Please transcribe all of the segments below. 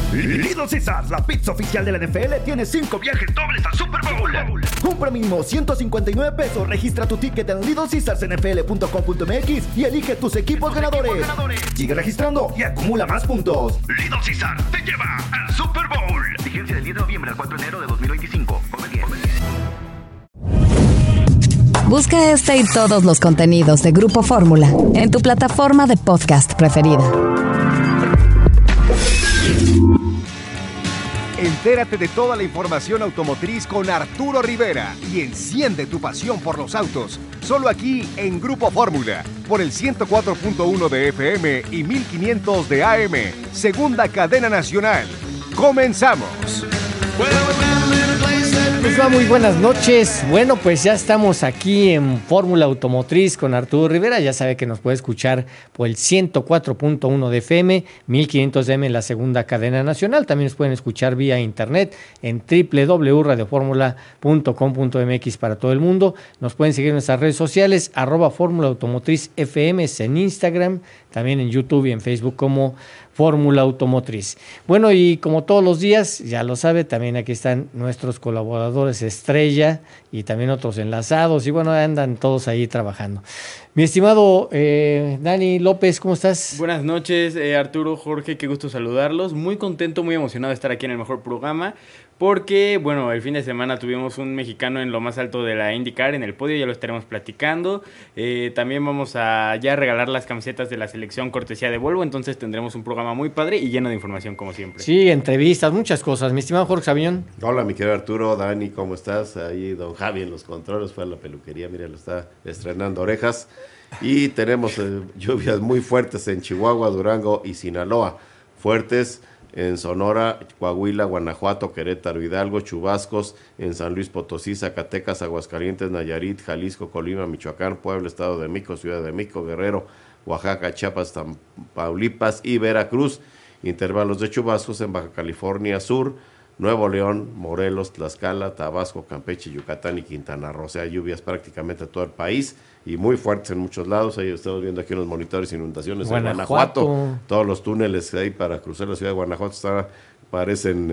Little Caesars, la pizza oficial de la NFL, tiene 5 viajes dobles al Super Bowl. Compra mínimo $159. Registra tu ticket en littlecaesarsnfl.com.mx y elige tus equipos ganadores. Sigue registrando y acumula más puntos. Little Caesars te lleva al Super Bowl. Vigencia del 10 de noviembre al 4 de enero de 2025. Come bien. Busca este y todos los contenidos de Grupo Fórmula en tu plataforma de podcast preferida. Entérate de toda la información automotriz con Arturo Rivera y enciende tu pasión por los autos. Solo aquí en Grupo Fórmula, por el 104.1 de FM y 1500 de AM, segunda cadena nacional. ¡Comenzamos! Pues va, muy buenas noches. Bueno, pues ya estamos aquí en Fórmula Automotriz con Arturo Rivera. Ya sabe que nos puede escuchar por el 104.1 de FM, 1500 de AM en la segunda cadena nacional. También nos pueden escuchar vía internet en www.radioformula.com.mx para todo el mundo. Nos pueden seguir en nuestras redes sociales, @Fórmula Automotriz FM, en Instagram, también en YouTube y en Facebook como Fórmula Automotriz. Bueno, y como todos los días, ya lo sabe, también aquí están nuestros colaboradores estrella y también otros enlazados, y bueno, andan todos ahí trabajando. Mi estimado Dani López, ¿cómo estás? Buenas noches, Arturo, Jorge, qué gusto saludarlos. Muy contento, muy emocionado de estar aquí en el mejor programa, porque, bueno, el fin de semana tuvimos un mexicano en lo más alto de la IndyCar, en el podio, ya lo estaremos platicando. También vamos a ya regalar las camisetas de la selección cortesía de Volvo, entonces tendremos un programa muy padre y lleno de información, como siempre. Sí, entrevistas, muchas cosas. Mi estimado Jorge Sabiñón. Hola, mi querido Arturo, Dani, ¿cómo estás? Ahí don Javi en los controles, fue a la peluquería, mira, lo está estrenando orejas. Y tenemos lluvias muy fuertes en Chihuahua, Durango y Sinaloa. Fuertes en Sonora, Coahuila, Guanajuato, Querétaro, Hidalgo, chubascos en San Luis Potosí, Zacatecas, Aguascalientes, Nayarit, Jalisco, Colima, Michoacán, Puebla, Estado de México, Ciudad de México, Guerrero, Oaxaca, Chiapas, Tamaulipas y Veracruz. Intervalos de chubascos en Baja California Sur, Nuevo León, Morelos, Tlaxcala, Tabasco, Campeche, Yucatán y Quintana Roo. O sea, lluvias prácticamente en todo el país y muy fuertes en muchos lados. Ahí estamos viendo aquí en los monitores inundaciones en Guanajuato. Todos los túneles ahí para cruzar la ciudad de Guanajuato parecen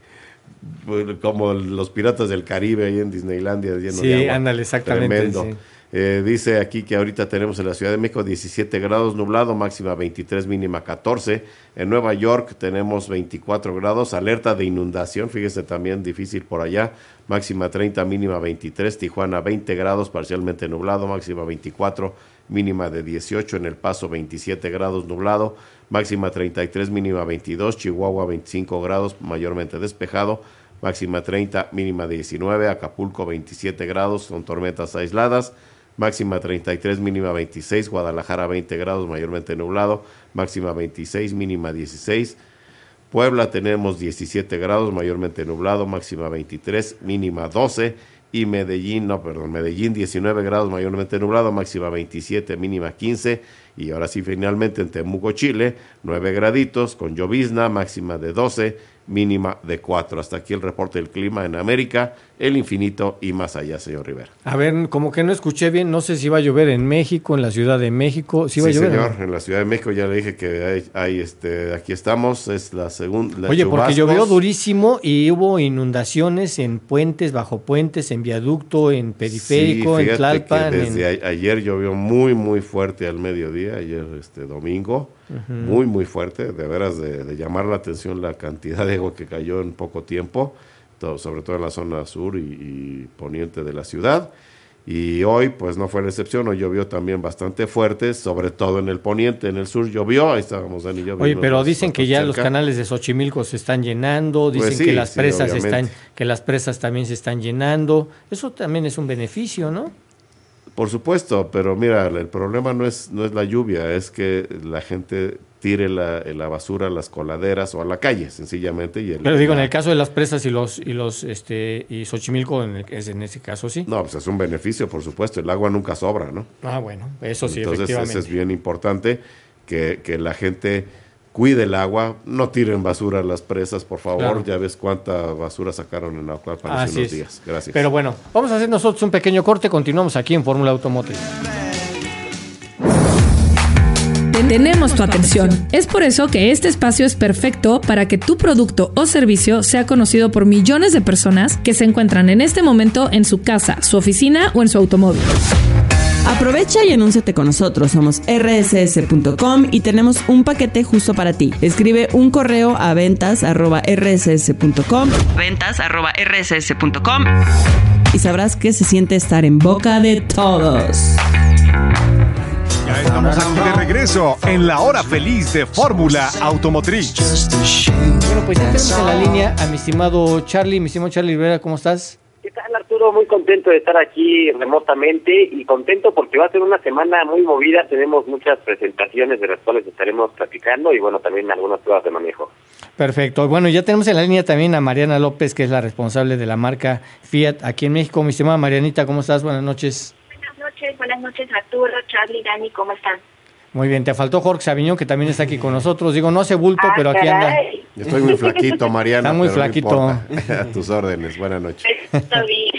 como los piratas del Caribe ahí en Disneylandia, lleno de agua. Sí, ándale, exactamente. Tremendo. Sí. Dice aquí que ahorita tenemos en la Ciudad de México 17 grados nublado, máxima 23, mínima 14. En Nueva York tenemos 24 grados, alerta de inundación, fíjese también difícil por allá, máxima 30, mínima 23. Tijuana 20 grados, parcialmente nublado, máxima 24, mínima de 18. En El Paso 27 grados nublado, máxima 33, mínima 22. Chihuahua 25 grados, mayormente despejado, máxima 30, mínima 19. Acapulco 27 grados con tormentas aisladas, máxima 33, mínima 26. Guadalajara 20 grados, mayormente nublado, máxima 26, mínima 16. Puebla tenemos 17 grados, mayormente nublado, máxima 23, mínima 12. Y Medellín 19 grados, mayormente nublado, máxima 27, mínima 15. Y ahora sí, finalmente en Temuco, Chile, 9 graditos con llovizna, máxima de 12, mínima de 4. Hasta aquí el reporte del clima en América, el infinito y más allá, señor Rivera. A ver, como que no escuché bien, no sé si va a llover en México, en la Ciudad de México. ¿Sí va a llover? Señor, en la Ciudad de México ya le dije que hay aquí estamos, es la segunda. Oye, porque llovió durísimo y hubo inundaciones en puentes, bajo puentes, en viaducto, en periférico, sí, en Tlalpan. Desde ayer llovió muy, muy fuerte al mediodía, ayer domingo. Muy, muy fuerte, de veras de llamar la atención la cantidad de agua que cayó en poco tiempo, sobre todo en la zona sur y poniente de la ciudad. Y hoy, pues no fue la excepción, hoy llovió también bastante fuerte, sobre todo en el poniente, en el sur llovió, ahí estábamos Dani y yo. Oye, pero dicen que ya cerca. Los canales de Xochimilco se están llenando, dicen pues sí, que las presas también se están llenando, eso también es un beneficio, ¿no? Por supuesto, pero mira, el problema no es la lluvia, es que la gente tire la basura a las coladeras o a la calle, sencillamente. Pero digo, en el caso de las presas y Xochimilco, en ese caso sí. No, pues es un beneficio, por supuesto, el agua nunca sobra, ¿no? Ah, bueno, eso sí, entonces, efectivamente. Eso es bien importante, que la gente cuide el agua, no tiren basura a las presas, por favor. Claro. Ya ves cuánta basura sacaron en Naucalpan hace unos días. Gracias. Pero bueno, vamos a hacer nosotros un pequeño corte, continuamos aquí en Fórmula Automotriz. tenemos tu atención. Es por eso que este espacio es perfecto para que tu producto o servicio sea conocido por millones de personas que se encuentran en este momento en su casa, su oficina o en su automóvil. Aprovecha y anúnciate con nosotros. Somos rss.com y tenemos un paquete justo para ti. Escribe un correo a ventas@rss.com y sabrás que se siente estar en boca de todos. Ya estamos aquí de regreso en la hora feliz de Fórmula Automotriz. Bueno, pues ya tenemos en la línea a mi estimado Charlie Rivera, ¿cómo estás? ¿Qué tal, Arturo? Muy contento de estar aquí remotamente y contento porque va a ser una semana muy movida. Tenemos muchas presentaciones de las cuales estaremos platicando y bueno, también algunas pruebas de manejo. Perfecto. Bueno, ya tenemos en la línea también a Mariana López, que es la responsable de la marca Fiat aquí en México. Mi estimada Marianita, ¿cómo estás? Buenas noches. Buenas noches Arturo, Charlie, Dani, ¿cómo están? Muy bien, te faltó Jorge Sabiñón, que también está aquí con nosotros. Digo, no hace bulto, pero aquí anda. Estoy muy flaquito, Mariana. Está muy pero flaquito. No importa. A tus órdenes, buenas noches. Está bien.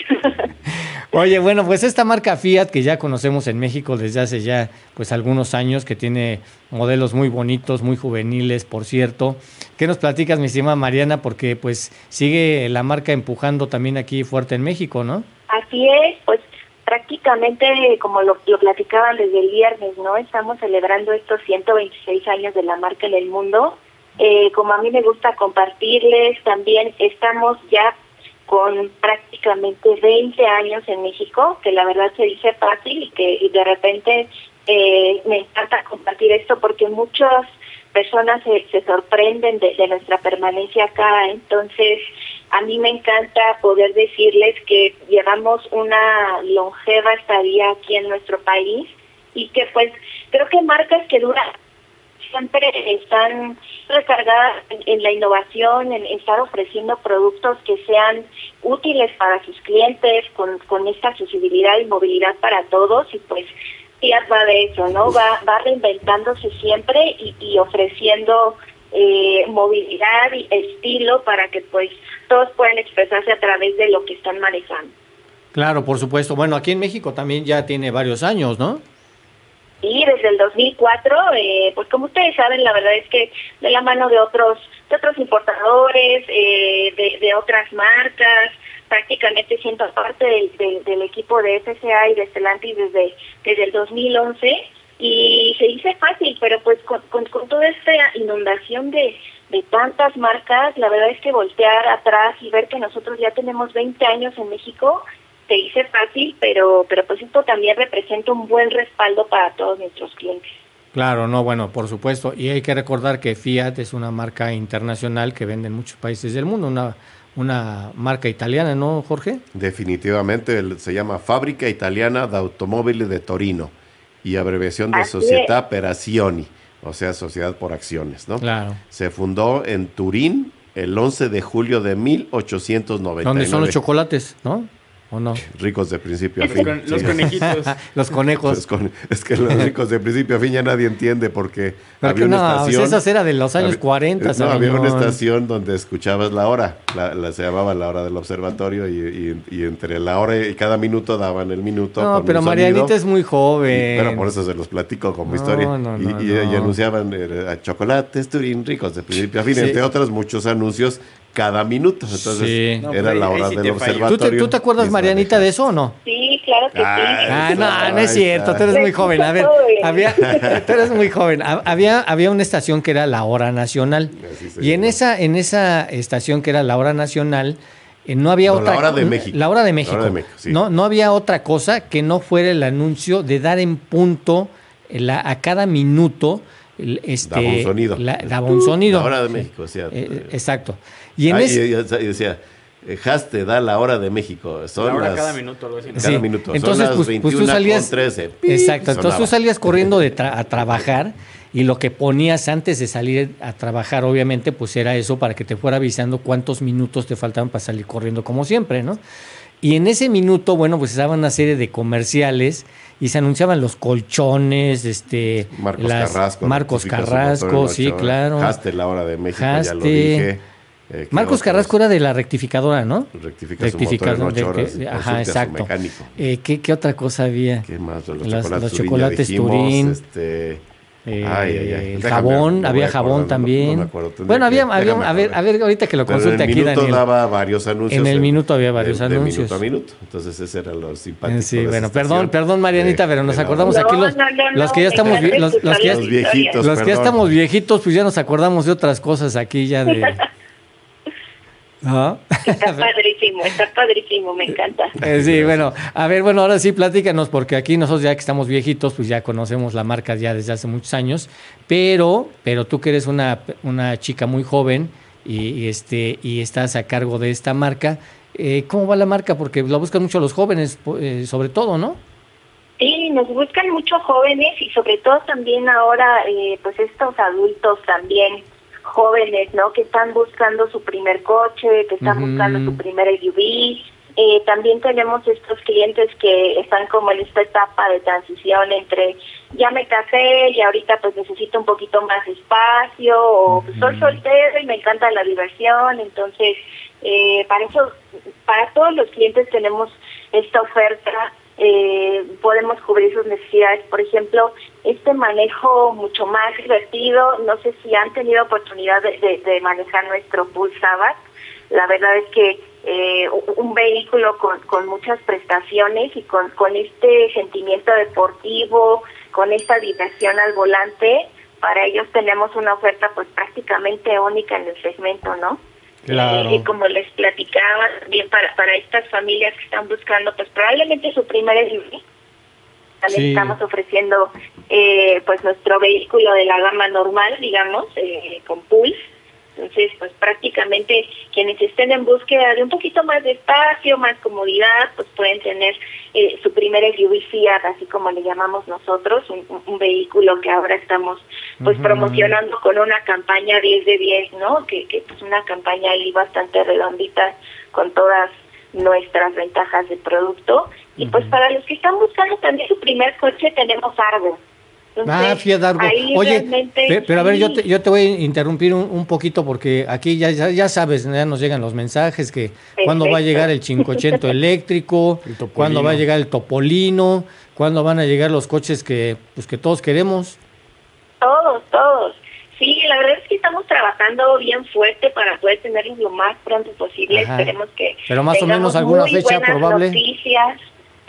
Oye, bueno, pues esta marca Fiat, que ya conocemos en México desde hace ya pues algunos años, que tiene modelos muy bonitos, muy juveniles, por cierto. ¿Qué nos platicas, mi estimada Mariana? Porque pues sigue la marca empujando también aquí fuerte en México, ¿no? Así es, pues prácticamente como lo platicaban desde el viernes, ¿no? Estamos celebrando estos 126 años de la marca en el mundo. Como a mí me gusta compartirles, también estamos ya con prácticamente 20 años en México, que la verdad se dice fácil y de repente me encanta compartir esto porque muchas personas se sorprenden de nuestra permanencia acá. Entonces, a mí me encanta poder decirles que llevamos una longeva estadía aquí en nuestro país y que pues creo que marcas que duran siempre están recargadas en la innovación, en estar ofreciendo productos que sean útiles para sus clientes, con esta accesibilidad y movilidad para todos, y pues Fiat va de eso, ¿no? Va reinventándose siempre y ofreciendo movilidad y estilo para que pues todos puedan expresarse a través de lo que están manejando. Claro, por supuesto. Bueno, aquí en México también ya tiene varios años, ¿no? Y desde el 2004, pues como ustedes saben, la verdad es que de la mano de otros importadores, de otras marcas, prácticamente siento parte del equipo de FCA y de Stellantis desde el 2011, y se dice fácil, pero pues con toda esta inundación de tantas marcas, la verdad es que voltear atrás y ver que nosotros ya tenemos 20 años en México, se dice fácil, pero pues esto también representa un buen respaldo para todos nuestros clientes. Claro, no, bueno, por supuesto. Y hay que recordar que Fiat es una marca internacional que vende en muchos países del mundo, una marca italiana, ¿no, Jorge? Definitivamente, se llama Fábrica Italiana de Automóviles de Torino y abreviación de Società per Azioni, o sea, Sociedad por Acciones, ¿no? Claro. Se fundó en Turín el 11 de julio de 1899. ¿Dónde son los chocolates, no? ¿O no? Ricos de principio a fin. Los conejitos. Los conejos. Es que los ricos de principio a fin ya nadie entiende porque pero había una estación. Esas eran de los años 40. No, había una estación donde escuchabas la hora. Se llamaba la hora del observatorio y entre la hora y cada minuto daban el minuto. No, pero Marianita es muy joven. Pero por eso se los platico como historia. Y anunciaban chocolates Turín ricos de principio a fin, entre otros muchos anuncios cada minuto. Entonces era la hora del observatorio. ¿Tú te acuerdas, Marianita, de eso o no? Sí, claro que sí. No es cierto, tú eres muy joven. A ver, tú eres muy joven. Había una estación que era la Hora Nacional. Y en esa estación que era la Hora Nacional, no había otra. La Hora de México. La Hora de México. La Hora de México, sí. No había otra cosa que no fuera el anuncio de dar en punto a cada minuto. Daba un sonido. Daba un sonido. La Hora de México, sí. Exacto. Y decía, Haste da la Hora de México. Son la hora las, cada minuto, algo así, ¿no? Cada minuto. Entonces, son las 21 tú salías, con 13. Exacto. Entonces sonaba. tú salías corriendo a trabajar y lo que ponías antes de salir a trabajar, obviamente, pues era eso para que te fuera avisando cuántos minutos te faltaban para salir corriendo, como siempre, ¿no? Y en ese minuto, bueno, pues estaban una serie de comerciales y se anunciaban los colchones, Marcos Carrasco, sí, claro. Haste, la Hora de México, ya lo dije. Marcos Carrasco era de la rectificadora, ¿no? Rectificador en 8 horas. Ajá, exacto. ¿Qué otra cosa había? ¿Qué más? Los chocolates Turín. el jabón, había jabón también. No me acuerdo, bueno, había a ver, ahorita que lo consulte aquí, Daniel. En el minuto daba varios anuncios. En el minuto había varios anuncios. De minuto a minuto. Entonces ese era lo simpático. Sí, bueno, perdón Marianita, pero nos acordamos aquí los que ya estamos los viejitos, los que ya estamos viejitos, pues ya nos acordamos de otras cosas aquí ya de ¿no? Está padrísimo, me encanta. Sí, bueno, a ver, ahora sí platícanos, porque aquí nosotros ya que estamos viejitos, pues ya conocemos la marca ya desde hace muchos años, pero tú que eres una chica muy joven y estás a cargo de esta marca, ¿cómo va la marca? Porque la buscan mucho los jóvenes, sobre todo, ¿no? Sí, nos buscan muchos jóvenes y sobre todo también ahora, pues estos adultos también jóvenes, ¿no? Que están buscando su primer coche, que están buscando su primer SUV. También tenemos estos clientes que están como en esta etapa de transición entre ya me casé y ahorita pues necesito un poquito más espacio, o pues, soy soltero y me encanta la diversión. Entonces, para todos los clientes tenemos esta oferta. Podemos cubrir sus necesidades. Por ejemplo, este manejo mucho más divertido, no sé si han tenido oportunidad de manejar nuestro Pulse Sabat. La verdad es que un vehículo con muchas prestaciones y con este sentimiento deportivo, con esta diversión al volante, para ellos tenemos una oferta pues prácticamente única en el segmento, ¿no? Claro. Y como les platicaba, también para estas familias que están buscando pues probablemente su primer SUV, también estamos ofreciendo pues nuestro vehículo de la gama normal, digamos, con Pulse. Entonces, pues prácticamente quienes estén en búsqueda de un poquito más de espacio, más comodidad, pues pueden tener su primer SUV Fiat, así como le llamamos nosotros, un vehículo que ahora estamos pues promocionando con una campaña 10 de 10, ¿no? Que es una campaña ahí bastante redondita con todas nuestras ventajas de producto. Y pues para los que están buscando también su primer coche, tenemos Argo. Entonces, Fiat Argo. Oye, pero a ver, yo te voy a interrumpir un poquito porque aquí ya sabes, ya nos llegan los mensajes que cuándo va a llegar el 580 eléctrico, cuándo va a llegar el Topolino, cuándo van a llegar los coches que todos queremos. Todos. Sí, la verdad es que estamos trabajando bien fuerte para poder tenerlos lo más pronto posible. Ajá. Esperemos que pero más o menos alguna fecha probable. Noticias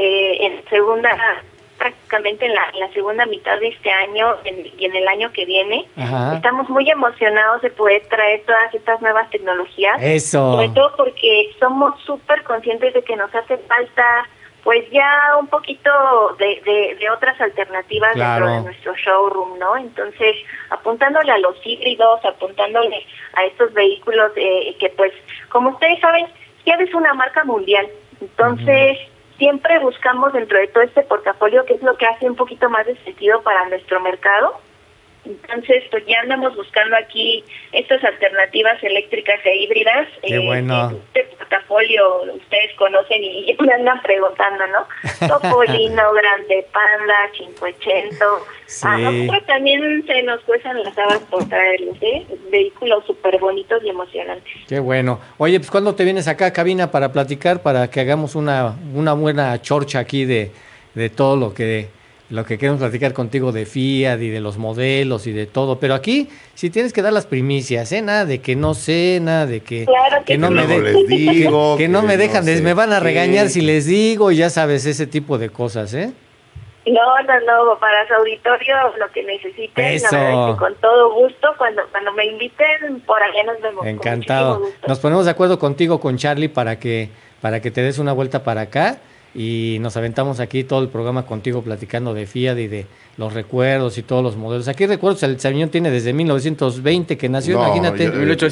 prácticamente en la segunda mitad de este año y en el año que viene. Ajá. Estamos muy emocionados de poder traer todas estas nuevas tecnologías. Eso. Sobre todo porque somos súper conscientes de que nos hace falta pues ya un poquito de otras alternativas dentro de nuestro showroom, ¿no? Entonces, apuntándole a los híbridos, apuntándole a estos vehículos que pues, como ustedes saben, ya es una marca mundial. Entonces, siempre buscamos dentro de todo este portafolio qué es lo que hace un poquito más de sentido para nuestro mercado. Entonces, pues ya andamos buscando aquí estas alternativas eléctricas e híbridas. Qué bueno. Este portafolio ustedes conocen y me andan preguntando, ¿no? Topolino, Grande Panda, 580. Sí. A nosotros también se nos cuestan las habas por traerlos, vehículos súper bonitos y emocionantes. Qué bueno. Oye, pues ¿cuándo te vienes acá a cabina para platicar, para que hagamos una buena chorcha aquí de todo lo que queremos platicar contigo de Fiat y de los modelos y de todo? Pero aquí sí tienes que dar las primicias, nada de que no sé, nada de que, claro que no me les digo, que no me dejan, no sé me van a regañar qué. si les digo, ya sabes, ese tipo de cosas, No, para su auditorio lo que necesiten, Eso. La verdad es que con todo gusto, cuando me inviten, por allá nos vemos. Encantado. Con muchísimo gusto. Nos ponemos de acuerdo contigo, con Charlie, para que te des una vuelta para acá y nos aventamos aquí todo el programa contigo platicando de Fiat y de los recuerdos y todos los modelos. Aquí recuerdos, el Sauvignon tiene desde 1920 que nació, imagínate.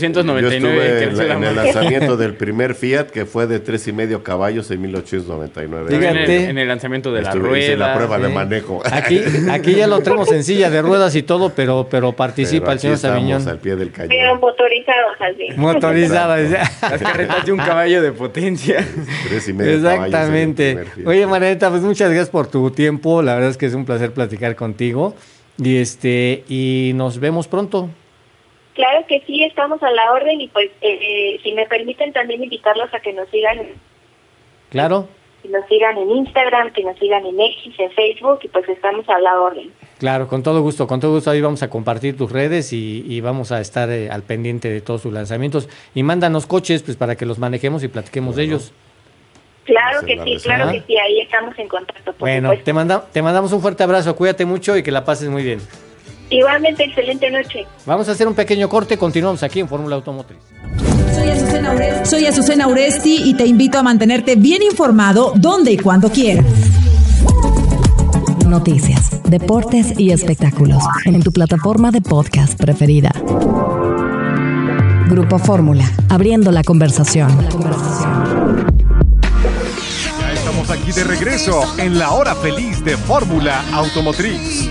1899. Yo estuve en el lanzamiento del primer Fiat, que fue de 3.5 caballos en 1899. Fíjate. En el lanzamiento de la Hice la rueda. prueba de manejo. Aquí ya lo tenemos en silla de ruedas y todo, pero participa Pero el señor aquí estamos Sauvignon. al pie del cañón. Pero motorizados así. Motorizada. Las carretas de un caballo de potencia. 3.5 Exactamente. caballos en el primer Fiat. Oye, Marianita, pues muchas gracias por tu tiempo. La verdad es que es un placer platicar contigo. Y nos vemos pronto. Claro que sí, estamos a la orden y pues si me permiten también invitarlos a que nos sigan. Claro. que nos sigan en Instagram, que nos sigan en X, en Facebook, y pues estamos a la orden. Claro, con todo gusto, ahí vamos a compartir tus redes y vamos a estar al pendiente de todos sus lanzamientos. Y mándanos coches pues para que los manejemos y platiquemos de ellos. Claro que sí, ahí estamos en contacto. Bueno, te mandamos un fuerte abrazo, cuídate mucho y que la pases muy bien. Igualmente, excelente noche. Vamos a hacer un pequeño corte, continuamos aquí en Fórmula Automotriz. Soy Azucena Uresti y te invito a mantenerte bien informado donde y cuando quieras. Noticias, deportes y espectáculos en tu plataforma de podcast preferida. Grupo Fórmula, abriendo la conversación. Ya estamos aquí de regreso en la hora feliz de Fórmula Automotriz.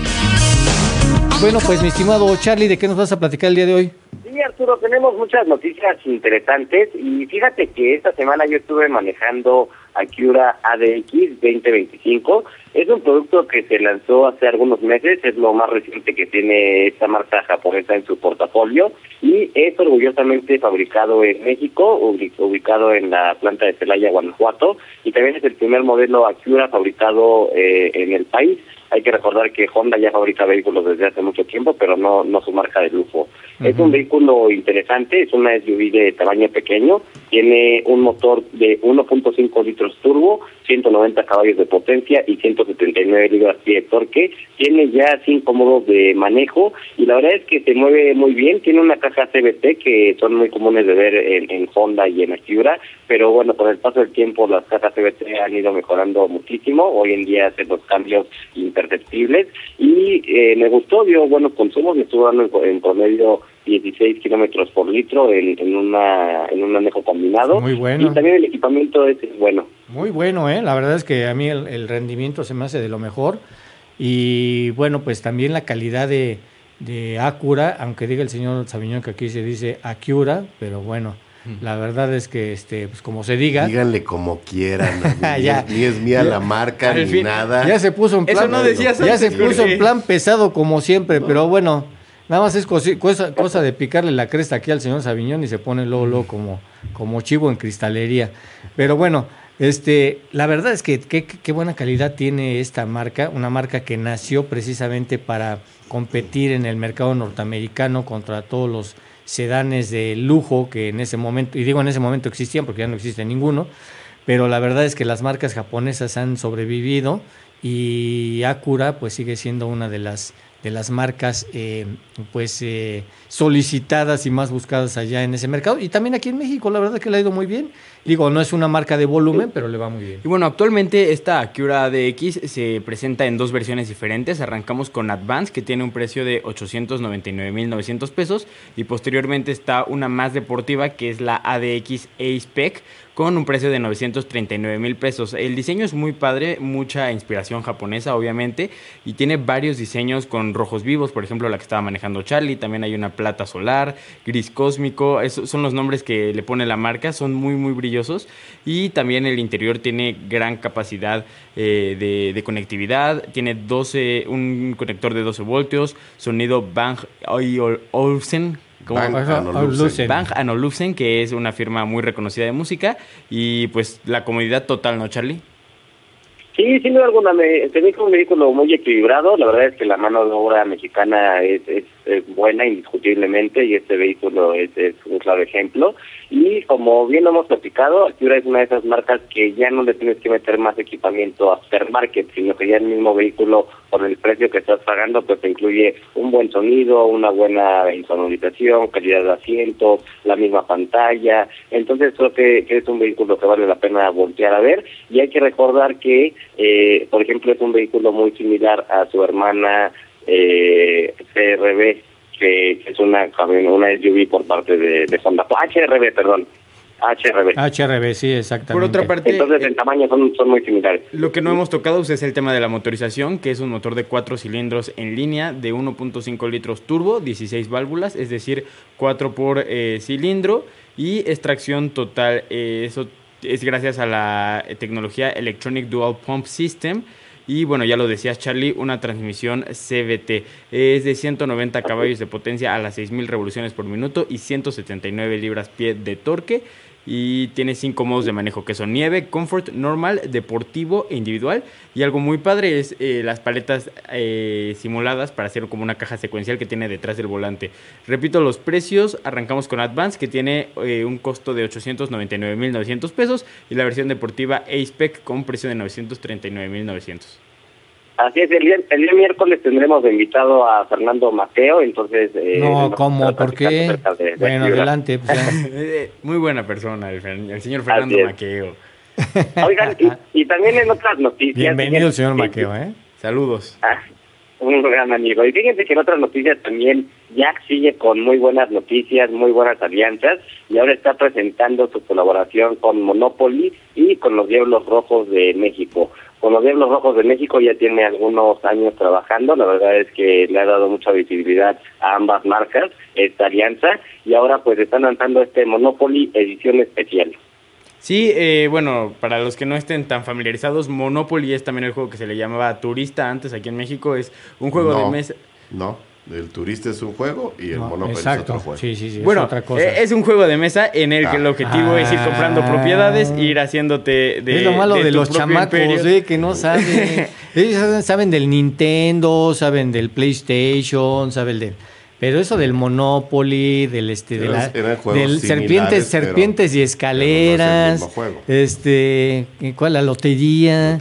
Bueno, pues mi estimado Charlie, ¿de qué nos vas a platicar el día de hoy? Sí, Arturo, tenemos muchas noticias interesantes y fíjate que esta semana yo estuve manejando Acura ADX 2025. Es un producto que se lanzó hace algunos meses, es lo más reciente que tiene esta marca japonesa en su portafolio y es orgullosamente fabricado en México, ubicado en la planta de Celaya, Guanajuato, y también es el primer modelo Acura fabricado en el país. Hay que recordar que Honda ya fabrica vehículos desde hace mucho tiempo, pero no su marca de lujo. Es un vehículo interesante, es una SUV de tamaño pequeño, tiene un motor de 1.5 litros turbo, 190 caballos de potencia y 179 libras-pie de torque. Tiene ya 5 modos de manejo y la verdad es que se mueve muy bien. Tiene una caja CVT que son muy comunes de ver en Honda y en Acura, pero bueno, con el paso del tiempo las cajas CVT han ido mejorando muchísimo. Hoy en día hacen los cambios imperceptibles y me gustó, dio buenos consumos, me estuvo dando en promedio 16 kilómetros por litro en un manejo combinado. Muy bueno. Y también el equipamiento es bueno. Muy bueno, la verdad es que a mí el rendimiento se me hace de lo mejor. Y bueno, pues también la calidad de Acura, aunque diga el señor Saviñón que aquí se dice Acura, pero bueno, la verdad es que pues como se diga. Díganle como quieran. Ni es mía la marca ni nada. Ya se puso en plan. Eso no decías ya antes, se puso en plan pesado como siempre, pero bueno. Nada más es cosa de picarle la cresta aquí al señor Saviñón y se pone luego como chivo en cristalería. Pero bueno, la verdad es que qué buena calidad tiene esta marca, una marca que nació precisamente para competir en el mercado norteamericano contra todos los sedanes de lujo que en ese momento, y digo en ese momento existían porque ya no existe ninguno, pero la verdad es que las marcas japonesas han sobrevivido y Acura pues sigue siendo una de las marcas solicitadas y más buscadas allá en ese mercado y también aquí en México. La verdad que le ha ido muy bien. Digo, no es una marca de volumen, pero le va muy bien. Y bueno, actualmente esta Acura ADX se presenta en dos versiones diferentes. Arrancamos con Advance, que tiene un precio de 899,900 pesos, y posteriormente está una más deportiva, que es la ADX A-Spec, con un precio de 939,000 pesos. El diseño es muy padre, mucha inspiración japonesa, obviamente, y tiene varios diseños con rojos vivos, por ejemplo, la que estaba manejando Charlie. También hay una plata solar, gris cósmico. Esos son los nombres que le pone la marca, son muy, muy brillosos. Y también el interior tiene gran capacidad de conectividad. Tiene un conector de 12 voltios, sonido Bang & Olufsen. Bang & Olufsen, que es una firma muy reconocida de música, y pues la comodidad total, ¿no, Charlie? Sí, sin duda alguna, se me hizo un vehículo muy equilibrado. La verdad es que la mano de obra mexicana es buena, indiscutiblemente, y este vehículo es un claro ejemplo. Y como bien lo hemos platicado, Acura es una de esas marcas que ya no le tienes que meter más equipamiento aftermarket, sino que ya el mismo vehículo, por el precio que estás pagando, pues te incluye un buen sonido, una buena insonorización, calidad de asientos, la misma pantalla. Entonces creo que es un vehículo que vale la pena voltear a ver. Y hay que recordar que, por ejemplo, es un vehículo muy similar a su hermana CR-V, que es una SUV por parte de Honda. HRV, sí, exactamente. Por otra parte, entonces en tamaño son muy similares. Lo que no hemos tocado es el tema de la motorización, que es un motor de 4 cilindros en línea de 1.5 litros turbo, 16 válvulas, es decir, 4 por cilindro, y extracción total. Eso es gracias a la tecnología Electronic Dual Pump System. Y bueno, ya lo decías, Charlie, una transmisión CVT. Es de 190 caballos de potencia a las 6,000 revoluciones por minuto y 179 libras-pie de torque. y tiene 5 modos de manejo, que son nieve, comfort, normal, deportivo e individual. Y algo muy padre es las paletas simuladas para hacer como una caja secuencial que tiene detrás del volante. Repito los precios, arrancamos con Advance, que tiene un costo de 899,900 pesos, y la versión deportiva A-Spec con un precio de 939,900. Así es, el día miércoles tendremos de invitado a Fernando Mateo, entonces... no, ¿cómo? ¿Por qué? Bueno, adelante. Pues, muy buena persona, el señor Fernando Maqueo. Oigan, y también en otras noticias... Bienvenido el señor Maqueo, ¿eh? Saludos. Un gran amigo. Y fíjense que en otras noticias también Jack sigue con muy buenas noticias, muy buenas alianzas, y ahora está presentando su colaboración con Monopoly y con los Diablos Rojos de México. Con los Diablos Rojos de México ya tiene algunos años trabajando, la verdad es que le ha dado mucha visibilidad a ambas marcas esta alianza, y ahora pues están lanzando este Monopoly edición especial. Sí, bueno, para los que no estén tan familiarizados, Monopoly es también el juego que se le llamaba Turista antes aquí en México. Es un juego de mesa. No, el Turista es un juego y el Monopoly es otro juego. Sí, bueno, es otra cosa. Es un juego de mesa en el que el objetivo es ir comprando propiedades e ir haciéndote de... Es lo malo de los chamacos, que no saben. Ellos saben del Nintendo, saben del PlayStation, saben del... Pero eso del Monopoly, del del serpientes y escaleras, no es el mismo juego. ¿Cuál? La lotería.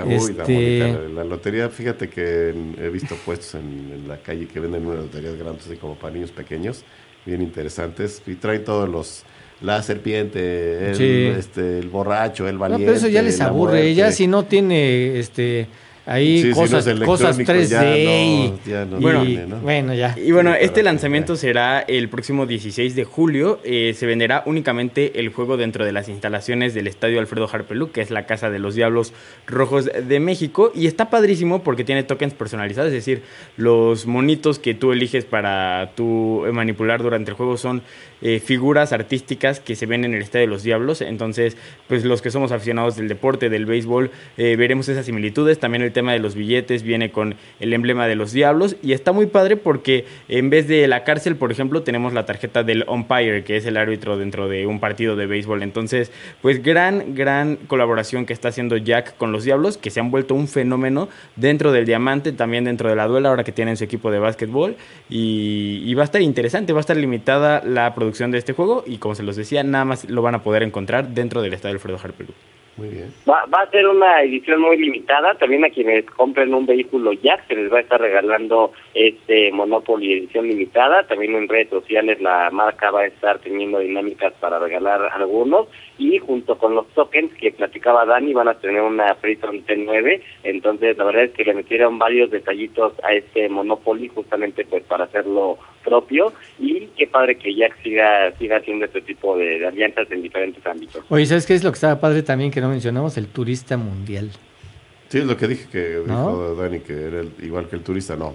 La lotería, fíjate que he visto puestos en la calle que venden unas loterías grandes así como para niños pequeños, bien interesantes, y traen todos la serpiente, el borracho, el valiente. No, pero eso ya les aburre, ya si no tiene ahí cosas 3D bueno, ya. Y bueno, este lanzamiento será el próximo 16 de julio. Se venderá únicamente el juego dentro de las instalaciones del Estadio Alfredo Harpelú, que es la casa de los Diablos Rojos de México. Y está padrísimo porque tiene tokens personalizados, es decir, los monitos que tú eliges para tú manipular durante el juego son figuras artísticas que se ven en el Estadio de los Diablos. Entonces, pues los que somos aficionados del deporte, del béisbol, veremos esas similitudes. También el tema de los billetes viene con el emblema de los Diablos, y está muy padre porque en vez de la cárcel, por ejemplo, tenemos la tarjeta del umpire, que es el árbitro dentro de un partido de béisbol. Entonces, pues gran colaboración que está haciendo Jack con los Diablos, que se han vuelto un fenómeno dentro del Diamante, también dentro de la Duela, ahora que tienen su equipo de básquetbol, y va a estar interesante, va a estar limitada la producción de este juego, y como se los decía, nada más lo van a poder encontrar dentro del Estadio Alfredo Harpelú. Muy bien. Va a ser una edición muy limitada. También a quienes compren un vehículo Jack se les va a estar regalando este Monopoly edición limitada. También en redes sociales la marca va a estar teniendo dinámicas para regalar algunos, y junto con los tokens que platicaba Dani van a tener una Prison T9. Entonces la verdad es que le metieron varios detallitos a este Monopoly justamente pues para hacerlo propio, y qué padre que Jack siga haciendo este tipo de alianzas en diferentes ámbitos. Oye, ¿sabes qué es lo que estaba padre también que no mencionamos? El Turista Mundial. Sí, es lo que dije, que dijo Dani, que era igual que el Turista. No,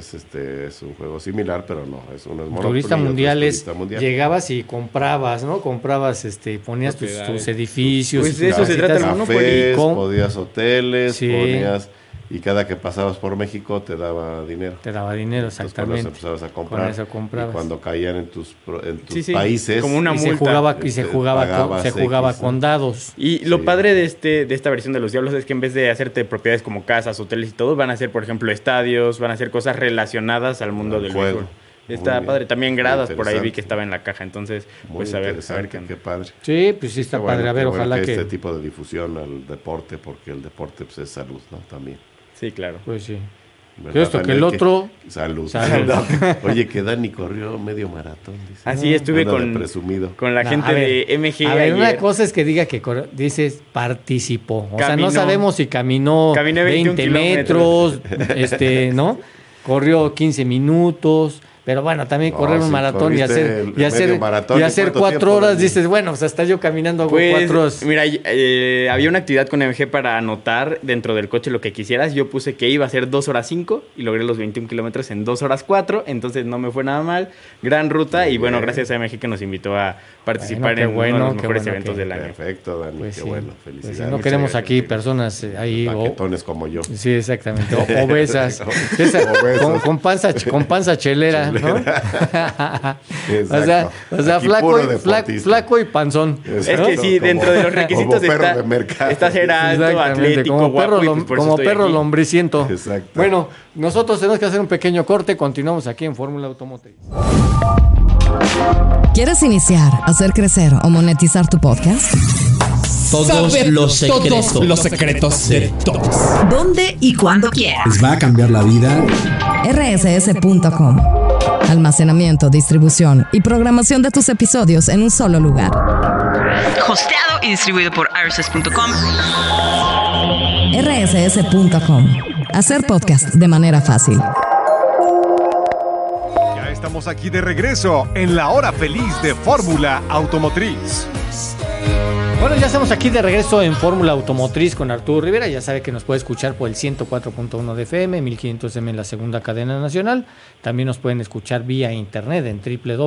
es un juego similar, pero no, es uno es Monopoly. Turista Mundial llegabas y comprabas, ¿no? Ponías tus edificios. Pues de eso se trata el Monopoly. Podías hoteles, ponías... Y cada que pasabas por México te daba dinero. Exactamente. Entonces, empezabas a comprar. Con eso comprabas. Y cuando caían en tus países, como una multa. Se jugaba con dados. Y lo padre de esta versión de los Diablos es que en vez de hacerte propiedades como casas, hoteles y todo, van a ser, por ejemplo, estadios, van a ser cosas relacionadas al mundo del juego. Está padre, también gradas por ahí vi que estaba en la caja, entonces pues a ver qué padre. Sí, pues sí está padre, a ver, ojalá que este tipo de difusión al deporte, porque el deporte pues es salud, ¿no? También. Sí, claro. Pues sí. Esto que el otro... Salud. Oye, que Dani corrió medio maratón. Dice. Así estuve con la gente de MG. A ver, una cosa es que diga que dices participó. O sea, no sabemos si caminó 20 metros, ¿no? Corrió 15 minutos... Pero bueno, también correr un maratón y hacer 4 horas, dices, bueno, pues hasta yo caminando hago 4 horas. Mira, había una actividad con MG para anotar dentro del coche lo que quisieras. Yo puse que iba a ser 2 horas 5 y logré los 21 kilómetros en 2 horas 4, entonces no me fue nada mal. Gran ruta y bueno, gracias a MG que nos invitó a participar en uno de los mejores eventos del año. Perfecto, Dani, pues qué bueno, felicidades. Pues no queremos aquí personas ahí... Paquetones como yo. Sí, exactamente, obesas. Con panza chelera. O sea, flaco y panzón. Exacto. Es que sí, dentro de los requisitos está ser alto, atlético, como guapo. Como perro lombriciento. Exacto. Bueno, nosotros tenemos que hacer un pequeño corte. Continuamos aquí en Fórmula Automotriz. ¿Quieres iniciar, hacer crecer o monetizar tu podcast? Todos los secretos de todos. ¿Dónde y cuándo quieras? Les va a cambiar la vida. rss.com. Almacenamiento, distribución y programación de tus episodios en un solo lugar. Hosteado y distribuido por rss.com. rss.com. Hacer podcast de manera fácil. Ya estamos aquí de regreso en la hora feliz de Fórmula Automotriz. Bueno, ya estamos aquí de regreso en Fórmula Automotriz con Arturo Rivera. Ya sabe que nos puede escuchar por el 104.1 de FM, 1500M en la segunda cadena nacional. También nos pueden escuchar vía internet en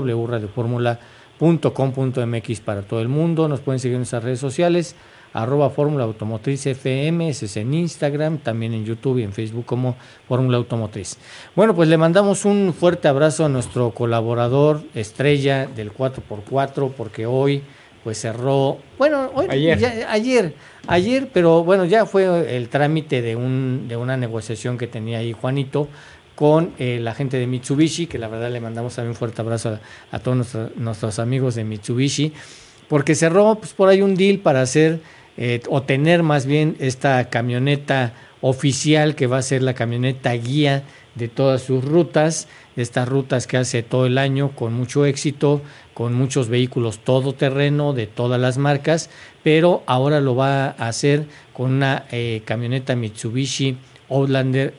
www.radioformula.com.mx para todo el mundo. Nos pueden seguir en nuestras redes sociales, @Fórmula Automotriz FM, ese es en Instagram, también en YouTube y en Facebook como Fórmula Automotriz. Bueno, pues le mandamos un fuerte abrazo a nuestro colaborador estrella del 4x4, porque hoy pues cerró, bueno, hoy, ayer, pero bueno, ya fue el trámite de una negociación que tenía ahí Juanito con la gente de Mitsubishi, que la verdad le mandamos también un fuerte abrazo a todos nuestros amigos de Mitsubishi, porque cerró pues por ahí un deal para hacer o tener más bien esta camioneta oficial que va a ser la camioneta guía de todas sus rutas, estas rutas que hace todo el año con mucho éxito, con muchos vehículos todoterreno de todas las marcas, pero ahora lo va a hacer con una camioneta Mitsubishi Outlander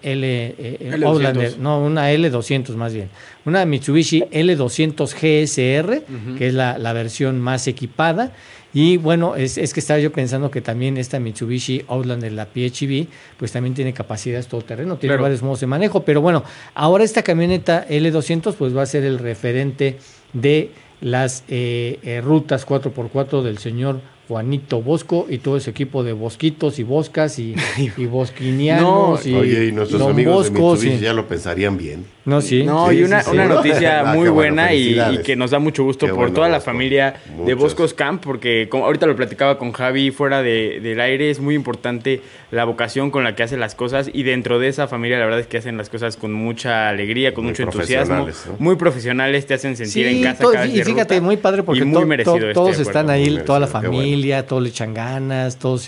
una L200 más bien, una Mitsubishi L200 GSR, que es la versión más equipada. Y bueno, es que estaba yo pensando que también esta Mitsubishi Outlander, la PHEV, pues también tiene capacidades todoterreno, tiene varios modos de manejo, pero bueno, ahora esta camioneta L200 pues va a ser el referente de las rutas 4x4 del señor Juanito Bosco y todo ese equipo de bosquitos y boscas y bosquinianos y nuestros amigos de Mitsubishi ya lo pensarían bien. Una noticia muy buena y que nos da mucho gusto por toda la familia de Boscos Camp, porque como ahorita lo platicaba con Javi fuera del aire, es muy importante la vocación con la que hacen las cosas, y dentro de esa familia la verdad es que hacen las cosas con mucha alegría, con mucho entusiasmo, ¿no? Muy profesionales, te hacen sentir en casa cada vez de fíjate, ruta, muy padre porque todos están ahí, toda la familia, todos le echan ganas, todos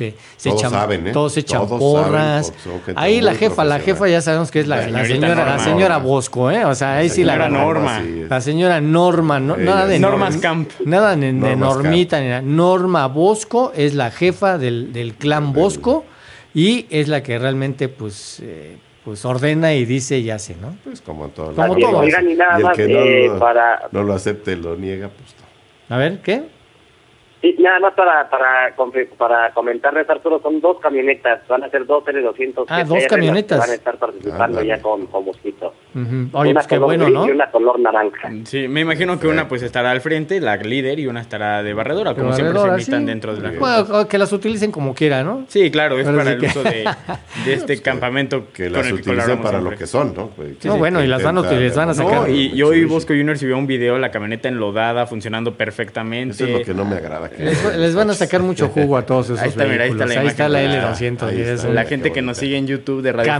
echan porras. Ahí la jefa ya sabemos que es la señora Bosco, o sea, ahí sí la Norma. La señora Norma, nada de Normas Camp. Nada de Normita, ni nada. Norma Bosco es la jefa del clan Bosco y es la que realmente pues ordena y dice y hace, ¿no? Pues como todo. Oigan, y nada más no lo acepte, lo niega, pues no. A ver, ¿qué? Sí, nada más para comentarles, Arturo, son dos camionetas, van a ser dos L200. Dos camionetas. Van a estar participando ya con Mosquito. Oye, una pues qué color bueno, gris ¿no? Y una color naranja. Sí, me imagino que una pues estará al frente, la líder, y una estará de barredora, como siempre se invitan dentro de la Bueno, que las utilicen como quieran, ¿no? Sí, claro, es para el uso de este campamento. Que las utilicen para lo que son, ¿no? Y las van a sacar. Y hoy Bosco Junior subió un video, la camioneta enlodada, funcionando perfectamente. Eso es lo que no me agrada. Les van a sacar mucho jugo a todos esos vehículos. Ahí está la L200. La gente que nos sigue en YouTube de Radio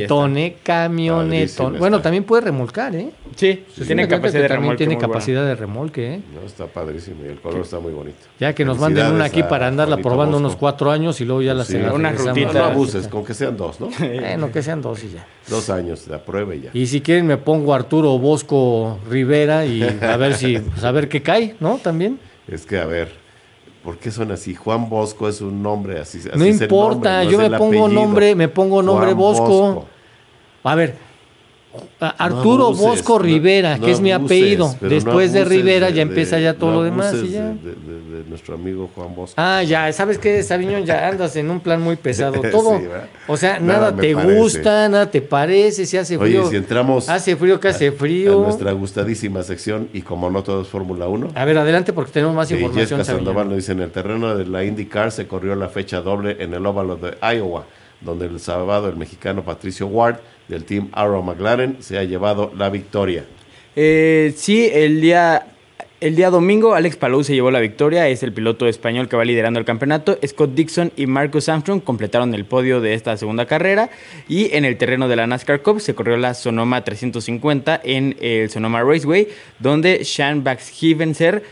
Camionetón. Bueno, también puede remolcar, ¿eh? Sí, tiene capacidad de remolque. Tiene capacidad de remolque, ¿eh? No, está padrísimo y el color está muy bonito. Ya que nos manden una aquí para andarla probando unos 4 años y luego ya la una rutita. No abuses, con que sean 2, ¿no? Que sean 2 y ya. 2 años de prueba y ya. Y si quieren me pongo Arturo Bosco Rivera y a ver qué cae, ¿no? También. Es que a ver, ¿por qué son así? Juan Bosco es un nombre así. No importa, yo me pongo nombre Bosco. A ver, Arturo Bosco Rivera, que es mi apellido. Después de Rivera ya empieza ya todo lo demás. Y ya. De nuestro amigo Juan Bosco. Ya, ¿sabes qué, Sabiñón? Ya andas en un plan muy pesado. Todo, sí, o sea, nada te gusta, nada te parece, si hace frío. Oye, si entramos... Hace frío, que hace frío. A nuestra gustadísima sección, y como no todo es Fórmula 1. A ver, adelante, porque tenemos más información. Jessica Sandoval nos dice, en el terreno de la IndyCar se corrió la fecha doble en el óvalo de Iowa, donde el sábado el mexicano Patricio Ward del Team Arrow McLaren se ha llevado la victoria. Sí, el día domingo, Alex Palou se llevó la victoria, es el piloto español que va liderando el campeonato. Scott Dixon y Marcus Armstrong completaron el podio de esta segunda carrera, y en el terreno de la NASCAR Cup se corrió la Sonoma 350 en el Sonoma Raceway, donde Sean Baxhivenser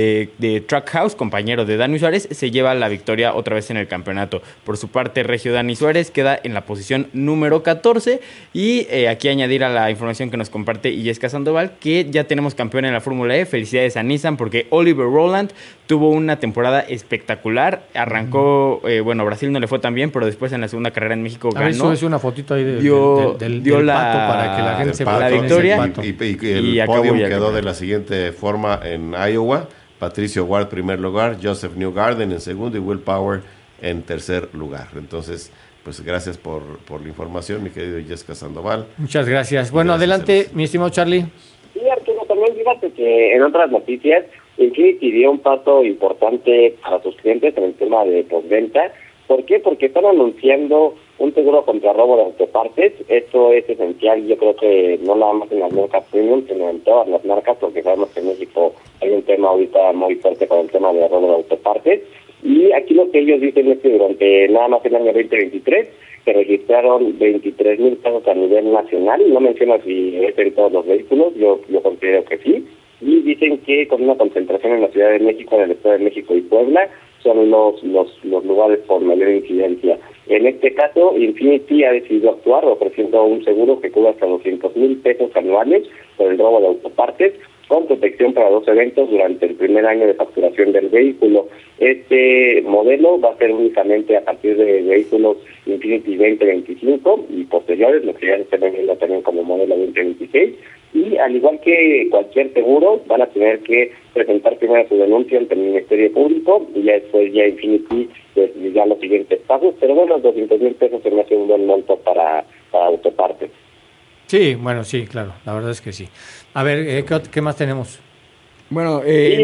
de Trackhouse, compañero de Dani Suárez, se lleva la victoria otra vez en el campeonato. Por su parte, Regio Dani Suárez queda en la posición número 14, y aquí añadir a la información que nos comparte Illesca Sandoval que ya tenemos campeón en la Fórmula E. Felicidades a Nissan, porque Oliver Rowland tuvo una temporada espectacular. Arrancó, Brasil no le fue tan bien, pero después en la segunda carrera en México ganó. Eso es una fotito ahí dio del pato para que la gente se la victoria. Y el podio quedó de la siguiente forma en Iowa: Patricio Ward primer lugar, Joseph Newgarden en segundo y Will Power en tercer lugar. Entonces, pues gracias por la información, mi querido Illesca Sandoval. Muchas gracias. Bueno, adelante, mi estimado Charlie. Sí, Arturo, también fíjate que en otras noticias, Infinity dio un paso importante para sus clientes en el tema de postventa. ¿Por qué? Porque están anunciando un seguro contra robo de autopartes. Esto es esencial, yo creo que no nada más en las marcas premium, sino en todas las marcas, porque sabemos que en México hay un tema ahorita muy fuerte con el tema de robo de autopartes. Y aquí lo que ellos dicen es que durante nada más el año 2023 se registraron 23,000 casos a nivel nacional. No menciona si es en todos los vehículos, yo considero que sí. Y dicen que con una concentración en la Ciudad de México, en el Estado de México y Puebla, son los lugares por mayor incidencia. En este caso, Infinity ha decidido actuar ofreciendo un seguro que cubre hasta 200,000 pesos anuales por el robo de autopartes, con protección para 2 eventos durante el primer año de facturación del vehículo. Este modelo va a ser únicamente a partir de vehículos Infinity 2025 y posteriores, lo que ya se está vendiendo también como modelo 2026. Y al igual que cualquier seguro, van a tener que presentar primero su denuncia ante el Ministerio Público y ya después ya Infinity pues, ya los siguientes pasos. Pero bueno, 200,000 pesos se me hace un buen monto para autopartes. Sí, bueno, sí, claro, la verdad es que sí. A ver, ¿qué más tenemos? Bueno,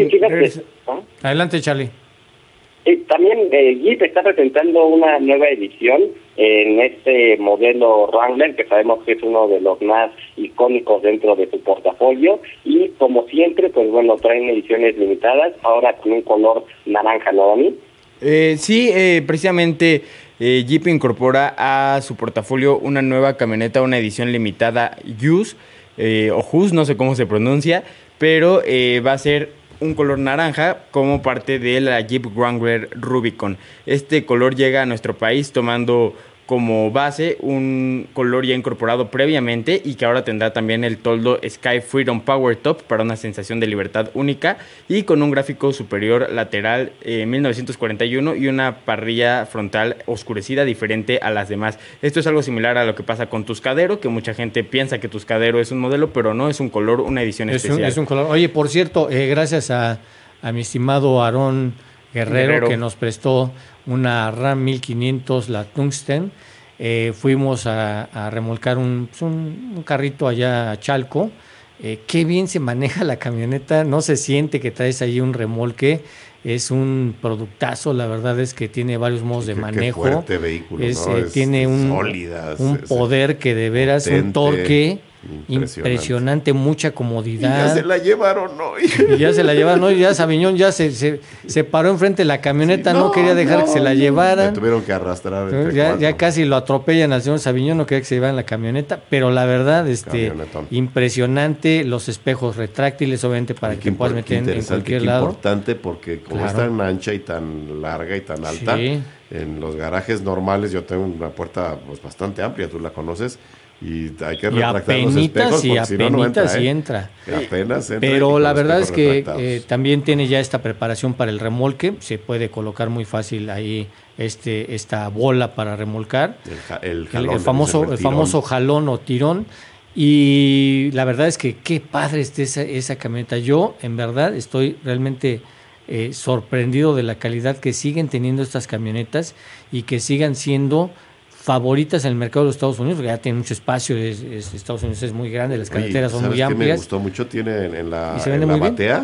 adelante, Charlie. También Jeep está presentando una nueva edición en este modelo Wrangler, que sabemos que es uno de los más icónicos dentro de su portafolio, y como siempre, pues bueno, traen ediciones limitadas, ahora con un color naranja, ¿no, Dani? Sí, precisamente Jeep incorpora a su portafolio una nueva camioneta, una edición limitada Hughes, o Hughes, no sé cómo se pronuncia, pero va a ser un color naranja como parte de la Jeep Wrangler Rubicon. Este color llega a nuestro país tomando como base un color ya incorporado previamente y que ahora tendrá también el toldo Sky Freedom Power Top para una sensación de libertad única y con un gráfico superior lateral 1941 y una parrilla frontal oscurecida diferente a las demás. Esto es algo similar a lo que pasa con Tuscadero, que mucha gente piensa que Tuscadero es un modelo, pero no, es un color, una edición especial. Es un color. Oye, por cierto, gracias a mi estimado Aarón Guerrero, que nos prestó una RAM 1500, la Tungsten. Fuimos a remolcar un carrito allá a Chalco. Qué bien se maneja la camioneta, no se siente que traes ahí un remolque. Es un productazo, la verdad es que tiene varios modos de manejo. Qué fuerte vehículo, ¿no? Tiene un poder que de veras, potente, un torque impresionante, mucha comodidad. Y ya se la llevaron, ¿no? Y ya se la llevaron, ¿no? Y ya Sabiñón ya se paró enfrente de la camioneta, sí, no quería dejar que se la llevaran. Le tuvieron que arrastrar. Ya casi lo atropellan al señor Sabiñón, no quería que se llevaran la camioneta, pero la verdad, impresionante, los espejos retráctiles, obviamente, para que puedas meter en cualquier lado. Importante porque como es tan ancha y tan larga y tan alta, sí, en los garajes normales yo tengo una puerta pues bastante amplia, tú la conoces, y hay que retractar los espejos porque si no entra. Apenas entra. Pero la verdad es que también tiene ya esta preparación para el remolque, se puede colocar muy fácil ahí esta bola para remolcar, el famoso jalón o tirón. Y la verdad es que qué padre está esa camioneta. Yo en verdad estoy realmente sorprendido de la calidad que siguen teniendo estas camionetas y que sigan siendo favoritas en el mercado de los Estados Unidos, porque ya tiene mucho espacio, Estados Unidos es muy grande, las carreteras son muy amplias. Me gustó mucho, tiene en la batea,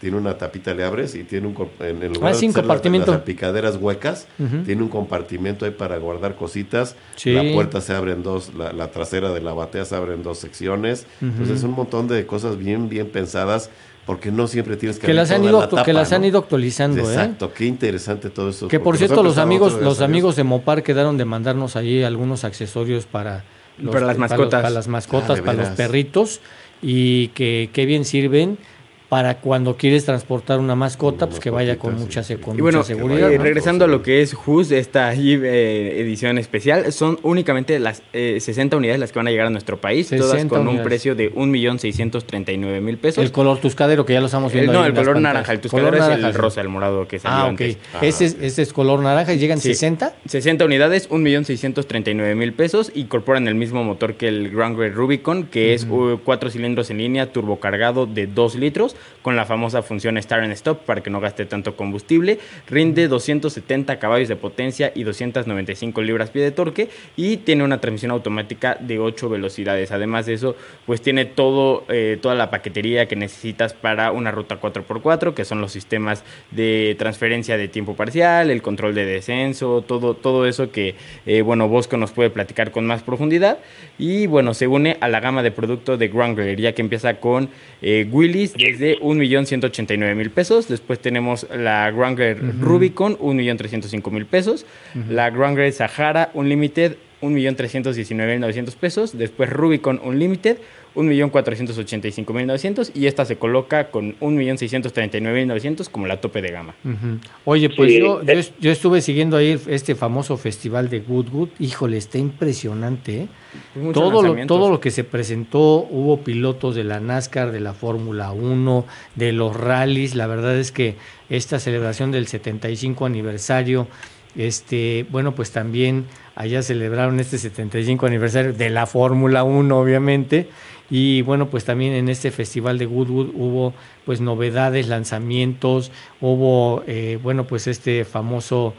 tiene una tapita, le abres y tiene en lugar de sin compartimento. Las salpicaderas huecas, tiene un compartimento ahí para guardar cositas. Sí. La puerta se abre en dos, la trasera de la batea se abre en 2 secciones. Entonces, un montón de cosas bien pensadas, porque no siempre tienes que las han ido actualizando. Exacto, qué interesante todo eso. Que por cierto, los amigos de Mopar quedaron de mandarnos ahí algunos accesorios para las mascotas, para los perritos, y que bien sirven para cuando quieres transportar una mascota, pues que vaya con mucha seguridad. Y regresando a lo que es Just, esta edición especial, son únicamente las 60 unidades las que van a llegar a nuestro país, todas con un precio de 1,639,000 pesos. El color tuscadero, que ya lo estamos viendo ahí. No, el color naranja, el tuscadero es el rosa, el morado que salió antes. Ese es color naranja y llegan 60. 60 unidades, 1,639,000 pesos, incorporan el mismo motor que el Wrangler Rubicon, que es 4 cilindros en línea, turbocargado de 2 litros, con la famosa función Start and Stop para que no gaste tanto combustible. Rinde 270 caballos de potencia y 295 libras-pie de torque, y tiene una transmisión automática de 8 velocidades. Además de eso, pues tiene toda la paquetería que necesitas para una ruta 4x4, que son los sistemas de transferencia de tiempo parcial, el control de descenso, todo eso que Bosco nos puede platicar con más profundidad. Y bueno, se une a la gama de productos de Wrangler, ya que empieza con Willys desde 1,189,000 pesos. Después tenemos la Wrangler Rubicon, 1,305,000 pesos. La Wrangler Sahara Unlimited, 1,319,900 pesos. Después Rubicon Unlimited, 1,485,900, y esta se coloca con 1,639,900 como la tope de gama. Oye, pues yo estuve siguiendo ahí este famoso festival de Goodwood. Híjole, está impresionante, todo lo que se presentó. Hubo pilotos de la NASCAR, de la Fórmula 1, de los rallies. La verdad es que esta celebración del 75 aniversario, pues también allá celebraron este 75 aniversario de la Fórmula 1, obviamente. Y bueno, pues también en este festival de Goodwood hubo pues novedades, lanzamientos, hubo pues este famoso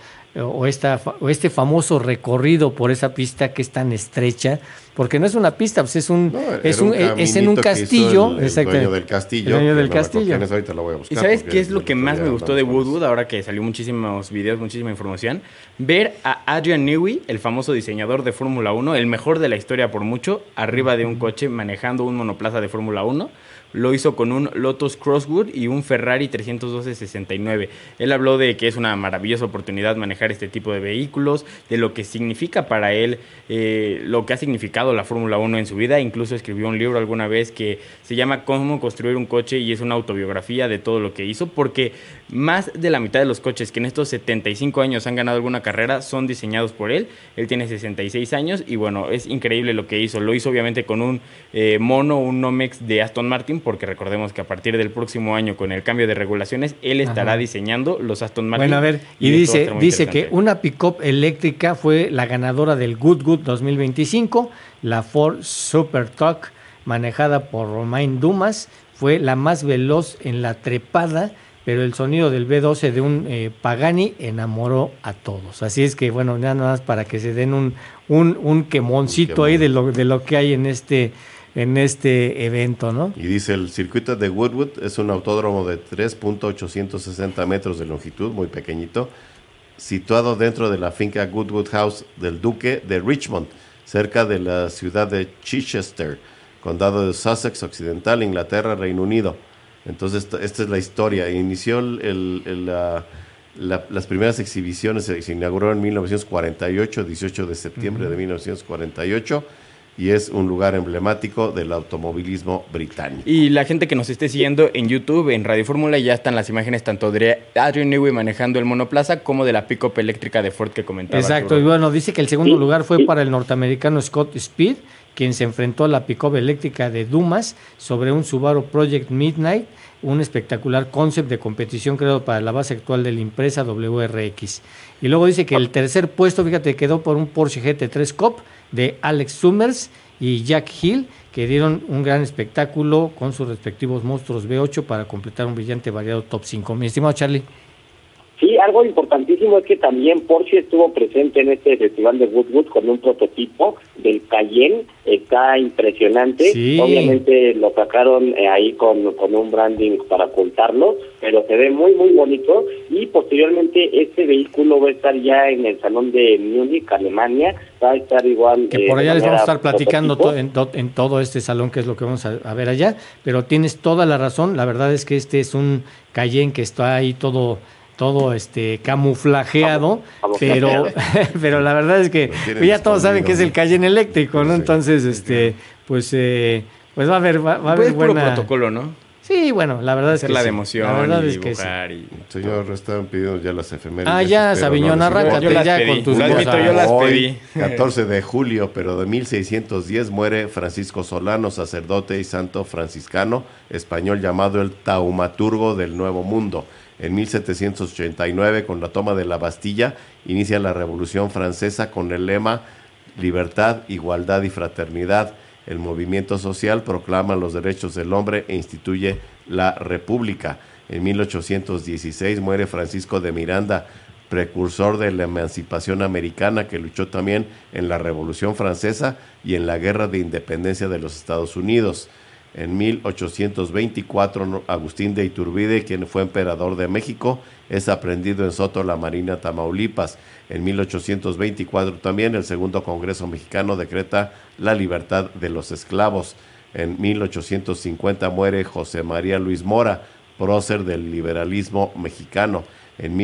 recorrido por esa pista que es tan estrecha, porque no es una pista, pues es en un castillo. El dueño del castillo. Ahorita lo voy a buscar. ¿Y sabes qué es lo que más me gustó de Goodwood? Ahora que salió muchísimos videos, muchísima información, ver a Adrian Newey, el famoso diseñador de Fórmula 1, el mejor de la historia por mucho, arriba de un coche manejando un monoplaza de Fórmula 1. Lo hizo con un Lotus Crosswood y un Ferrari 312-69. Él habló de que es una maravillosa oportunidad manejar este tipo de vehículos, de lo que significa para él, lo que ha significado la Fórmula 1 en su vida. Incluso escribió un libro alguna vez que se llama Cómo construir un coche, y es una autobiografía de todo lo que hizo, porque más de la mitad de los coches que en estos 75 años han ganado alguna carrera son diseñados por él. Él tiene 66 años y bueno, es increíble lo que hizo. Lo hizo obviamente con un un Nomex de Aston Martin, porque recordemos que a partir del próximo año, con el cambio de regulaciones, él estará diseñando los Aston Martin. Bueno, a ver, y dice que una pick-up eléctrica fue la ganadora del Goodwood 2025, la Ford Super Truck, manejada por Romain Dumas, fue la más veloz en la trepada, pero el sonido del V12 de un Pagani enamoró a todos. Así es que, bueno, nada más para que se den un quemoncito ahí de lo que hay en este evento, ¿no? Y dice, el circuito de Goodwood es un autódromo de 3.860 metros de longitud, muy pequeñito, situado dentro de la finca Goodwood House del Duque de Richmond, cerca de la ciudad de Chichester, condado de Sussex Occidental, Inglaterra, Reino Unido. Entonces, esta es la historia. Inició las primeras exhibiciones, se inauguró en 1948, 18 de septiembre de 1948, y es un lugar emblemático del automovilismo británico. Y la gente que nos esté siguiendo en YouTube, en Radio Fórmula, ya están las imágenes tanto de Adrian Newey manejando el monoplaza como de la pick-up eléctrica de Ford que comentaba. Exacto, Arturo. Y bueno, dice que el segundo lugar fue para el norteamericano Scott Speed, quien se enfrentó a la pick-up eléctrica de Dumas sobre un Subaru Project Midnight, un espectacular concept de competición creado para la base actual de la empresa WRX. Y luego dice que el tercer puesto, fíjate, quedó por un Porsche GT3 Cup de Alex Summers y Jack Hill, que dieron un gran espectáculo con sus respectivos monstruos V8 para completar un brillante variado top 5. Mi estimado Charlie. Sí, algo importantísimo es que también Porsche estuvo presente en este festival de Goodwood con un prototipo del Cayenne. Está impresionante. Sí. Obviamente lo sacaron ahí con un branding para ocultarlo, pero se ve muy, muy bonito, y posteriormente este vehículo va a estar ya en el Salón de Múnich, Alemania, va a estar igual... Que por allá les vamos a estar platicando en todo este salón, que es lo que vamos a ver allá, pero tienes toda la razón, la verdad es que este es un Cayenne que está ahí todo camuflajeado, pero la verdad es que ya todos saben que es el Cayenne eléctrico, ¿no? Entonces, pues va a haber buena... puro protocolo, ¿no? Sí, bueno, la verdad es que la sí. de emoción, la verdad y es que dibujar sí. Señor, están pidiendo ya las efemérides. Ya, Sabiñón, arráncate ya con tus cosas. Yo las pedí. 14 de julio, pero de 1610 muere Francisco Solano, sacerdote y santo franciscano español llamado el taumaturgo del Nuevo Mundo. En 1789, con la toma de la Bastilla, inicia la Revolución Francesa con el lema Libertad, Igualdad y Fraternidad. El movimiento social proclama los derechos del hombre e instituye la República. En 1816 muere Francisco de Miranda, precursor de la emancipación americana, que luchó también en la Revolución Francesa y en la Guerra de Independencia de los Estados Unidos. En 1824, Agustín de Iturbide, quien fue emperador de México, es aprehendido en Soto la Marina, Tamaulipas. En 1824 también el Segundo Congreso Mexicano decreta la libertad de los esclavos. En 1850 muere José María Luis Mora, prócer del liberalismo mexicano. En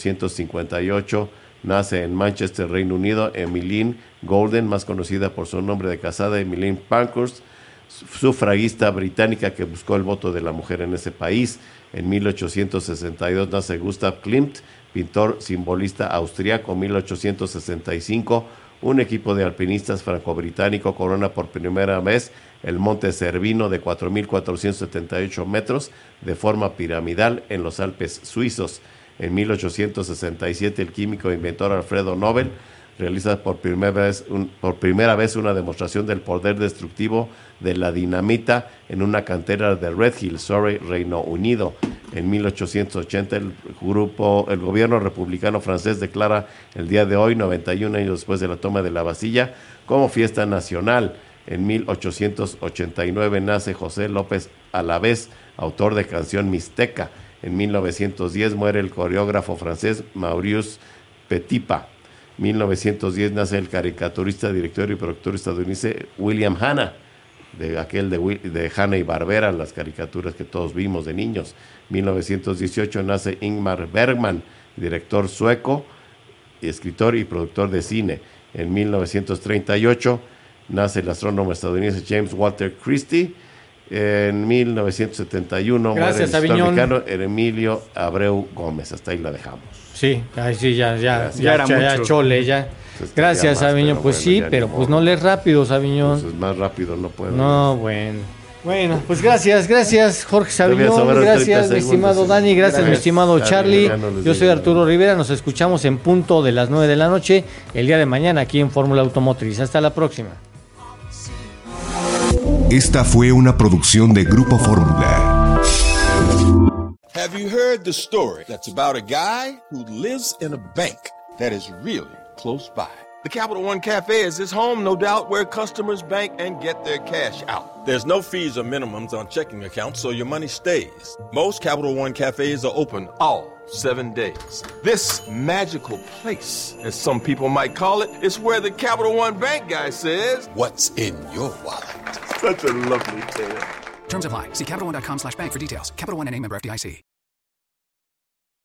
1858 nace en Manchester, Reino Unido, Emmeline Golden, más conocida por su nombre de casada, Emmeline Pankhurst, sufragista británica que buscó el voto de la mujer en ese país. En 1862 nace Gustav Klimt, pintor simbolista austriaco. En 1865 un equipo de alpinistas franco-británico corona por primera vez el Monte Cervino de 4.478 metros de forma piramidal en los Alpes suizos. En 1867 el químico e inventor Alfredo Nobel realiza por primera vez una demostración del poder destructivo de la dinamita en una cantera de Red Hill, Surrey, Reino Unido. En 1880 el gobierno republicano francés declara el día de hoy, 91 años después de la toma de la Bastilla, como fiesta nacional. En 1889 nace José López Alavés, autor de canción Mixteca. En 1910 muere el coreógrafo francés Maurice Petipa. 1910 nace el caricaturista, director y productor estadounidense William Hanna, de Hanna y Barbera, las caricaturas que todos vimos de niños. 1918 nace Ingmar Bergman, director sueco, escritor y productor de cine. En 1938 nace el astrónomo estadounidense James Walter Christie. En 1971 muere el mexicano Emilio Abreu Gómez. Hasta ahí la dejamos. Sí, ya chole, ya. Pues gracias, Sabiñón. Pues sí, pero pues no lees rápido, Sabiñón. Pues más rápido no puedo. No, bueno, pues gracias Jorge Sabiñón, gracias mi estimado Dani, gracias mi estimado Charlie. Yo soy Arturo Rivera, nos escuchamos en punto de las 9 de la noche el día de mañana aquí en Fórmula Automotriz. Hasta la próxima. Esta fue una producción de Grupo Fórmula. Have you heard the story that's about a guy who lives in a bank that is really close by? The Capital One Cafe is his home, no doubt, where customers bank and get their cash out. There's no fees or minimums on checking accounts, so your money stays. Most Capital One Cafes are open all 7 days. This magical place, as some people might call it, is where the Capital One Bank guy says, "What's in your wallet?" Such a lovely tale. Terms apply. See CapitalOne.com/bank for details. Capital One NA, member FDIC.